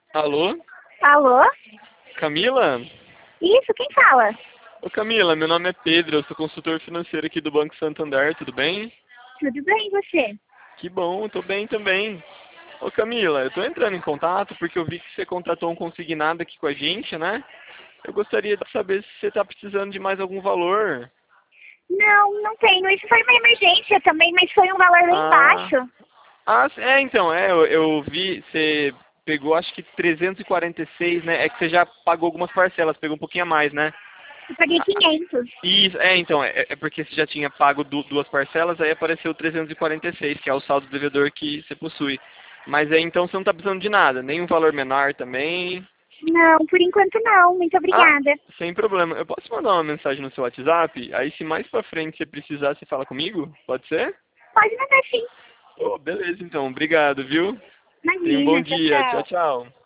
Alô? Alô? Camila? Isso, quem fala? Ô Camila, meu nome é Pedro, eu sou consultor financeiro aqui do Banco Santander, tudo bem? Tudo bem, e você? Que bom, tô bem também. Ô Camila, eu tô entrando em contato porque eu vi que você contratou um consignado aqui com a gente, né? Eu gostaria de saber se você tá precisando de mais algum valor. Não, não tenho. Isso foi uma emergência também, mas foi um valor bem Ah, baixo. então, eu vi, você pegou acho que 346, né? É que você já pagou algumas parcelas, pegou um pouquinho a mais, né? Eu paguei 500. Isso, então, é porque você já tinha pago duas parcelas, aí apareceu 346, que é o saldo devedor que você possui. Mas aí então você não está precisando de nada, nem um valor menor também. Não, por enquanto não. Muito Ah, obrigada. sem problema. Eu posso mandar uma mensagem no seu WhatsApp? Aí se mais pra frente você precisar, você fala comigo? Pode ser? Pode mandar sim. Oh, beleza então, obrigado, viu? Tenha um bom Imagina, tchau, dia. Tchau, tchau. tchau.